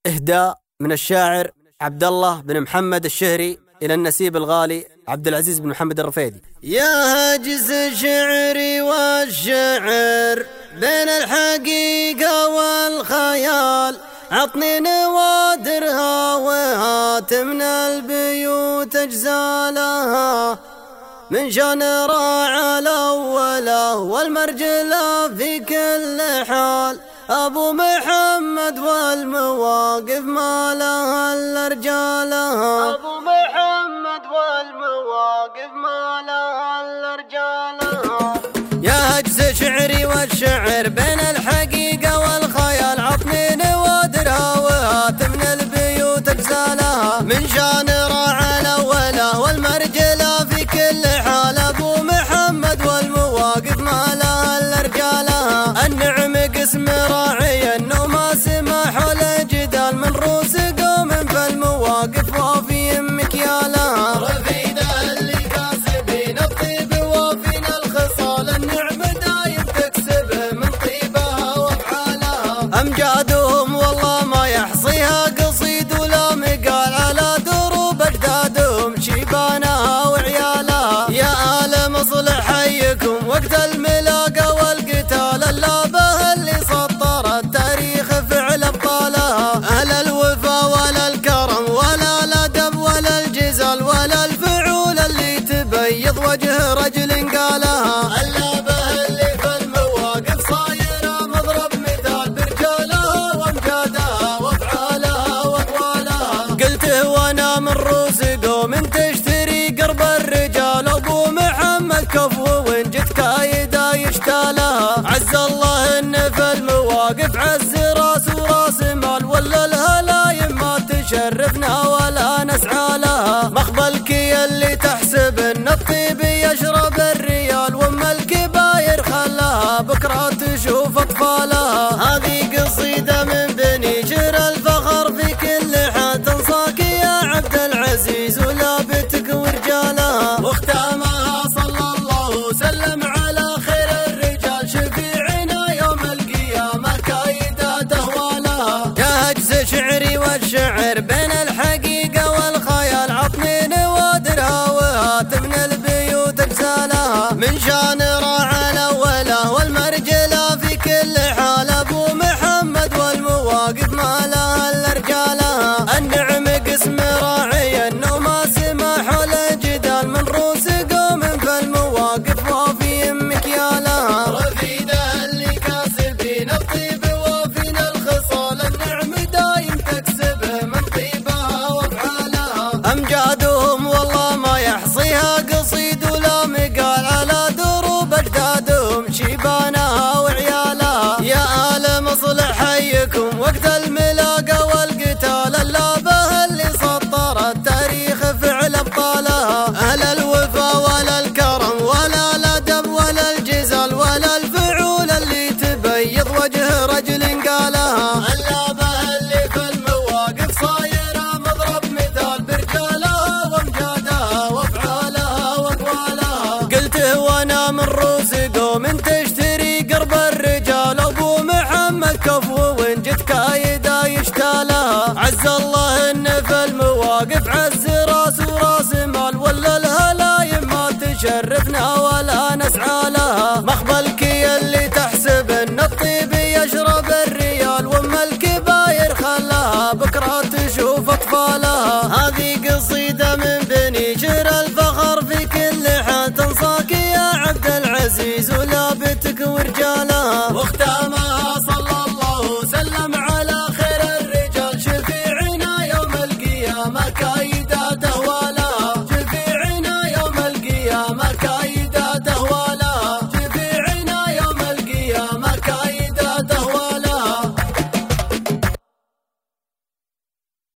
إهداء من الشاعر عبد الله بن محمد الشهري إلى النسيب الغالي عبد العزيز بن محمد الرفيدي. يا هاجز شعري والشعر بين الحقيقة والخيال، عطني نوادرها وهات من البيوت أجزالها، من شان راعى الأولى والمرجلة في كل حال، أبو محمد والمواقف ما لها إلا رجالها، أبو محمد والمواقف ما لها إلا رجالها. يا هجز شعري والشعر بين الحقيقة والخيال، عطني نوادرها وهات من البيوت أجزالها، من شان راعى الأولى والمرجلة في كل حال، أبو محمد والمواقف ما لها إلا رجالها. النعم قسم راعي انه ما سمح لجدال، من روس قوم فالمواقف وافي مكيالها، رفيدة اللي كاسبين الطيب وافين الخصال، النعم دايم تكسبه من طيبها وافعالها، امجادهم والله ما يحصيها قصيد ولا مقال، على دروب اجدادهم شيبانها وعيالها. يا آل مصلح حيكم وقت الملاقة والقتال، اللابه اللي سطر التاريخ فعل ابطالها، اهل الوفا ولا الكرم ولا الادب ولا الجزال، ولا الفعول اللي تبيض وجه رجل قالها، اللابه اللي في المواقف صايره مضرب مثال برجالها وامجادها وافعالها واقوالها. قلته وانا من روس قوم تشتري قرب الرجال، ابو محمد كفو وان جت كايده يشتالها، عز الله ان في المواقف عز راس وراس مال، ولا الهلايم ما تشرفنا ولا نسعى لها، مخبلك اللي تحسب ان الطيب يشرب الريال، وام الكباير خلاها بكره تشوف اطفالها. هذه قصيده من بني شر الفخر في كل حال، تنصاك يا عبد العزيز ولابتك ورجالها، واختامها صلى الله وسلم على خير الرجال، شفيعنا يوم القيامة كايدة تهوالها. يا هجز شعري والشعر بين الحقيقة والخيال، عطني نوادرها وهات من البيوت أجزالها، من شان راعى الأولى والمرجلة في كل حال، أبو محمد والمواقف ما لها إلا رجالها. النعم قسم راعي انه ما سمح لجدال، من روس قوم فالمواقف وافي مكيالها، رفيدة اللي كاسبين الطيب وافين الخصال، النعم دايم تكسبه من طيبها وافعالها، امجادهم والله ما يحصيها قصيد ولا مقال، على دروب اجدادهم شيبانها وعيالها. يا آل مصلح حيكم وقت الملاقة والقتال، اللابه اللي سطر التاريخ فعل ابطالها، اهل الوفا ولا الكرم ولا الادب ولا الجزال، ولا الفعول اللي تبيض وجه رجل قالها، اللابه اللي في المواقف صايره مضرب مثال برجالها وامجادها وافعالها واقوالها. قلته وانا من روس قوم تشتري قرب الرجال، ابو محمد كفو وان جت كايده يشتالها، عز الله ان في المواقف عز راس وراس مال، ولا الهلايم ما تشرفنا ولا نسعى لها، مخبلك اللي تحسب ان الطيب يشرب الريال، وام الكباير خلاها بكره تشوف اطفالها.